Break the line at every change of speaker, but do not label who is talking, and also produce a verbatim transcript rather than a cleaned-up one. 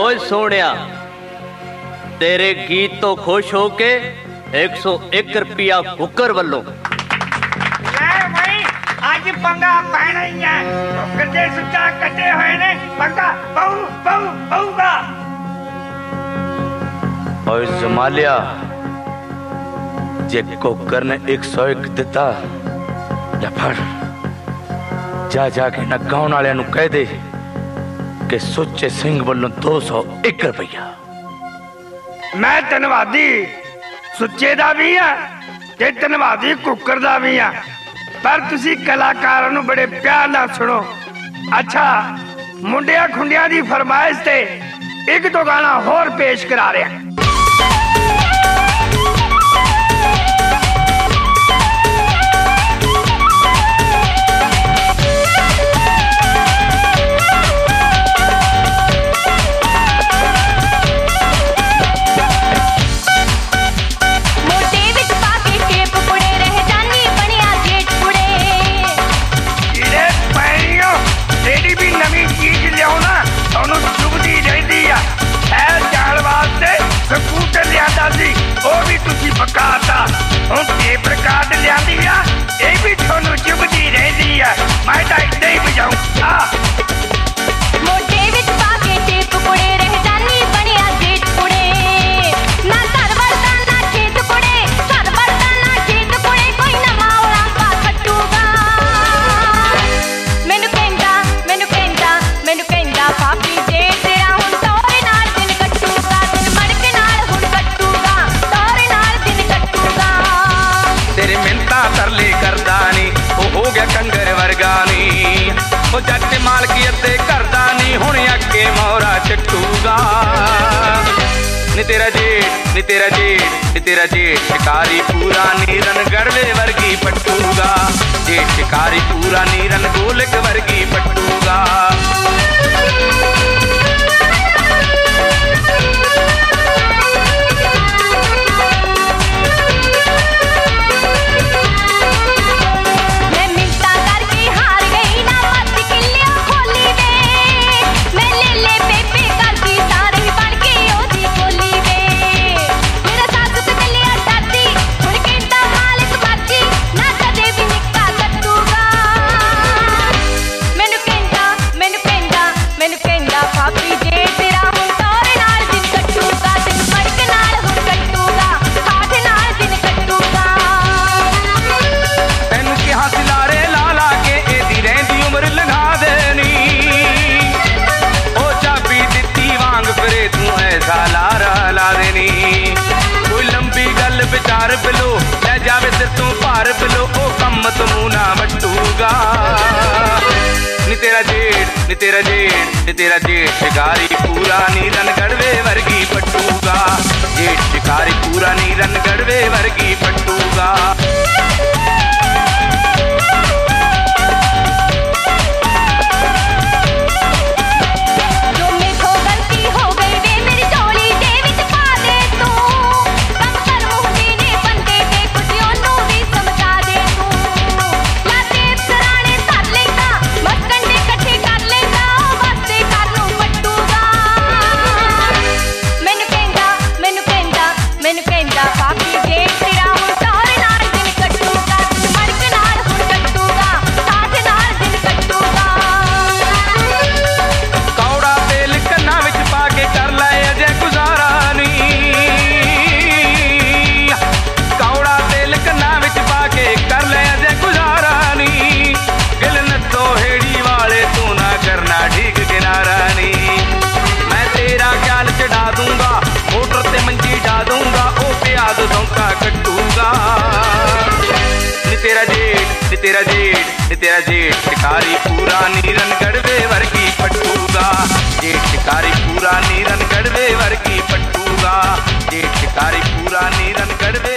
ओए सोनिया, तेरे गीत तो खुश होके एक सौ एक रुपया कुकर वालों
आज पंगा पैना ही है। कटे सुचा कटे हुए ने पंगा बहु बहु बहुगा।
और जमालिया जे कुकर ने एक सौ एक दिता या फड़ जा जाके ना गाँव वाले नू कह दे कि सुच्चे सिंह वालों दो सौ एक रुपया।
मैं धन्यवादी सुच्चे दा भी है ते धन्यवादी कुकर दा भी है, पर तुसी कलाकारां नू बड़े प्यार नाल सुनो। अच्छा मुंडिया खुंडिया दी फरमाइश ते एक तो गाना होर पेश करा रहा। स्कूटर लिया सी वह भी तुसी पकाता, हुण टेप रिकॉर्ड लिया ये भी थोनू चुभदी रहिंदी है। मैं तां इदां ही बजाऊं आ
मोटे विच पाके टेप कुड़े रह जानी बनिया जेठ कुड़े ना घर वरदा ना खेत कुड़े घर वरदा ना खेत कुड़े कोई नवा औलांपा कटूगा। मैनू कहंदा मैनू कहंदा मैनू कहंदा पापी जे तेरा हुण तोरे नाल दिन कटूगा, दिन मड़के नाल हुण कटूगा, तोरे नाल दिन कटूगा।
तेरे मिन्नतां तरले करदा नी ओ हो गया कंगर वर्गा नी, ओ जट मालकीयत ते करदा नी हुण अगे मोहरा चटूगा। नी तेरा जेठ नी तेरा जेठ नी तेरा जेठ शिकारी पूरा नीरन गड़वे वर्गी पटूगा, जेठ शिकारी पूरा नीरन गोलक वर्गी पटूगा। विचार बिलो ले जावे सिर तू भार बिलो ओ कम तू ना वटूगा। नी तेरा जेठ नी तेरा जेठ नी तेरा जेठ शिकारी पूरा नीरन गड़वे वर्गी पटूगा, जेठ शिकारी पूरा नीरन गड़वे वर्गी पटूगा। तेरा जेठ तेरा जेठ तेरा जेठ शिकारी पूरा नीरन गड़वे वर्गी पटूगा, जेठ शिकारी पूरा नीरन गड़वे वर्गी पटूगा, जेठ शिकारी पूरा नीरन गड़वे